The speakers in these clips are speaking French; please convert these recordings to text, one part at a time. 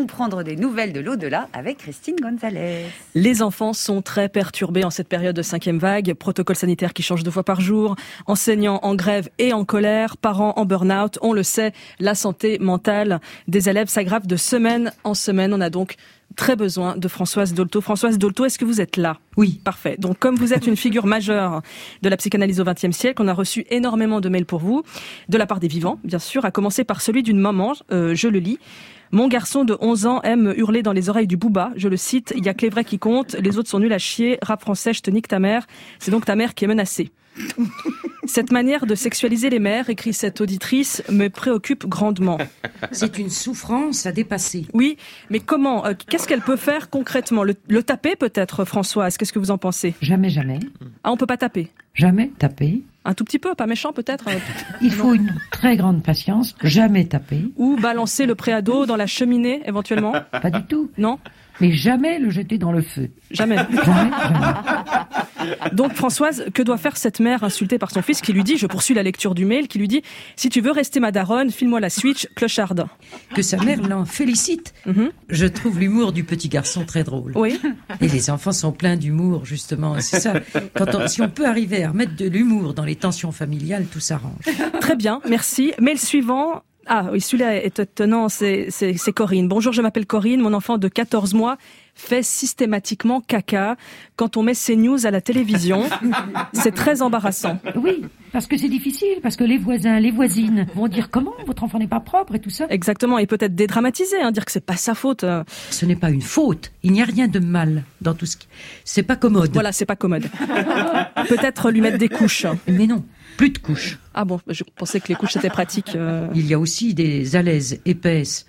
allons prendre des nouvelles de l'au-delà avec Christine Gonzalez. Les enfants sont très perturbés en cette période de 5e vague. Protocole sanitaire qui change 2 fois par jour, enseignants en grève et en colère, parents en burn-out. On le sait, la santé mentale des élèves s'aggrave de semaine en semaine. On a donc très besoin de Françoise Dolto. Françoise Dolto, est-ce que vous êtes là ? Oui. Parfait. Donc, comme vous êtes une figure majeure de la psychanalyse au XXe siècle, on a reçu énormément de mails pour vous, de la part des vivants, bien sûr, à commencer par celui d'une maman, je le lis. Mon garçon de 11 ans aime hurler dans les oreilles du Booba. Je le cite, il y a que les vrais qui comptent, les autres sont nuls à chier, rap français, je te nique ta mère. C'est donc ta mère qui est menacée. Cette manière de sexualiser les mères, écrit cette auditrice, me préoccupe grandement. C'est une souffrance à dépasser. Oui, mais comment ? Qu'est-ce qu'elle peut faire concrètement ? Le taper peut-être, Françoise ? Qu'est-ce que vous en pensez ? Jamais, jamais. Ah, on peut pas taper ? Jamais taper. Un tout petit peu, pas méchant peut-être ? Il faut une très grande patience. Jamais taper. Ou balancer le préado dans la cheminée, éventuellement ? Pas du tout. Non ? Mais jamais le jeter dans le feu. Jamais. Jamais. Donc Françoise, que doit faire cette mère insultée par son fils qui lui dit, je poursuis la lecture du mail, qui lui dit, si tu veux rester ma daronne, file-moi la Switch, clocharde. Que sa mère l'en félicite. Je trouve l'humour du petit garçon très drôle. Oui. Et les enfants sont pleins d'humour, justement. C'est ça. Si on peut arriver à remettre de l'humour dans les tensions familiales, tout s'arrange. Très bien, merci. Mail suivant. Ah oui, celui-là est étonnant, c'est Corinne. Bonjour, je m'appelle Corinne, mon enfant de 14 mois fait systématiquement caca quand on met CNews à la télévision. C'est très embarrassant. Oui, parce que c'est difficile, parce que les voisins, les voisines vont dire comment votre enfant n'est pas propre et tout ça. Exactement, et peut-être dédramatiser, dire que c'est pas sa faute. Ce n'est pas une faute, il n'y a rien de mal dans tout ce qui... C'est pas commode. Voilà, c'est pas commode. Peut-être lui mettre des couches. Mais non, plus de couches. Ah bon, je pensais que les couches étaient pratiques. Il y a aussi des alaises épaisses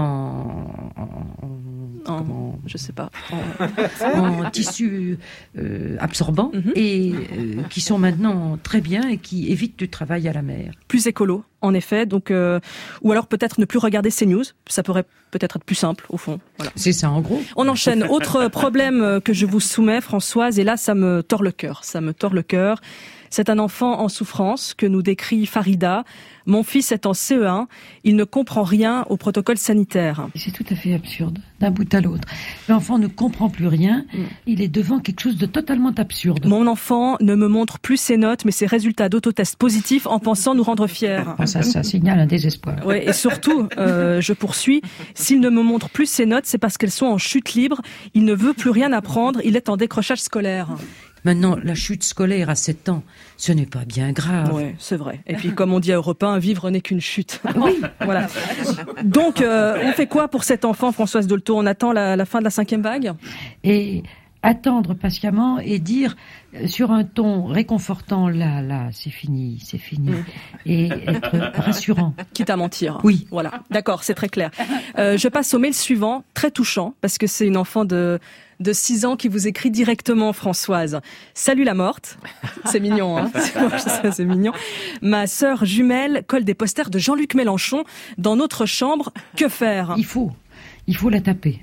je sais pas, en tissu absorbant et qui sont maintenant très bien et qui évitent du travail à la mer. Plus écolo, en effet. Donc, ou alors peut-être ne plus regarder CNews. Ça pourrait peut-être être plus simple, au fond. Voilà. C'est ça, en gros. On enchaîne. Autre problème que je vous soumets, Françoise, et là, ça me tord le cœur. C'est un enfant en souffrance que nous décrit Farida. Mon fils est en CE1, il ne comprend rien au protocole sanitaire. C'est tout à fait absurde, d'un bout à l'autre. L'enfant ne comprend plus rien, il est devant quelque chose de totalement absurde. Mon enfant ne me montre plus ses notes, mais ses résultats d'autotest positifs en pensant nous rendre fiers. Ça signale un désespoir. Oui, et surtout, je poursuis, s'il ne me montre plus ses notes, c'est parce qu'elles sont en chute libre, il ne veut plus rien apprendre, il est en décrochage scolaire. Maintenant, la chute scolaire à 7 ans, ce n'est pas bien grave. Oui, c'est vrai. Et puis, comme on dit à Europe 1, vivre n'est qu'une chute. Oui. Voilà. Donc, on fait quoi pour cet enfant, Françoise Dolto ? On attend la fin de la 5e vague ? Et attendre patiemment et dire sur un ton réconfortant, là, c'est fini. Et être rassurant. Quitte à mentir. Oui. Voilà. D'accord, c'est très clair. Je passe au mail suivant, très touchant, parce que c'est une enfant de 6 ans qui vous écrit directement, Françoise. Salut la morte. C'est mignon, hein. C'est mignon. Ma sœur jumelle colle des posters de Jean-Luc Mélenchon dans notre chambre. Que faire ? Il faut la taper.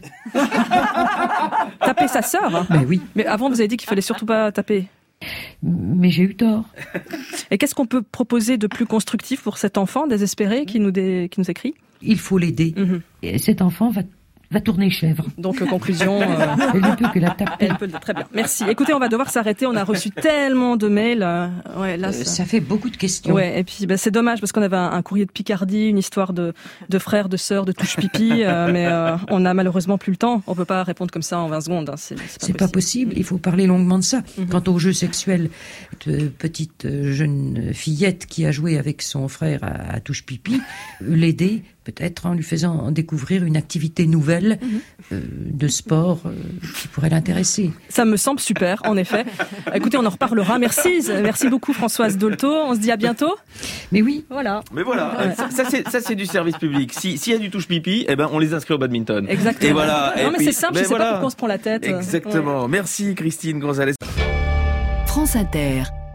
Taper sa sœur ? Mais oui. Mais avant, vous avez dit qu'il fallait surtout pas taper. Mais j'ai eu tort. Et qu'est-ce qu'on peut proposer de plus constructif pour cet enfant désespéré qui nous écrit ? Il faut l'aider. Et cet enfant va tourner chèvre. Donc, conclusion... Elle ne peut que la taper. Très bien, merci. Écoutez, on va devoir s'arrêter, on a reçu tellement de mails. Ça fait beaucoup de questions. Ouais, et puis c'est dommage parce qu'on avait un courrier de Picardie, une histoire de frères, de sœurs, de touche pipi, mais on a malheureusement plus le temps. On peut pas répondre comme ça en 20 secondes. C'est pas possible, il faut parler longuement de ça. Quant au jeu sexuel de petite jeune fillette qui a joué avec son frère à touche pipi, l'aider peut-être en lui faisant découvrir une activité nouvelle de sport qui pourrait l'intéresser. Ça me semble super, en effet. Écoutez, on en reparlera. Merci beaucoup Françoise Dolto. On se dit à bientôt. Mais oui. Voilà. Mais voilà, ça c'est du service public. S'il y a du touche pipi, on les inscrit au badminton. Exactement. Et voilà. Non mais c'est simple, je sais pas pourquoi on se prend la tête. Exactement. Ouais. Merci Christine Gonzalez. France Inter.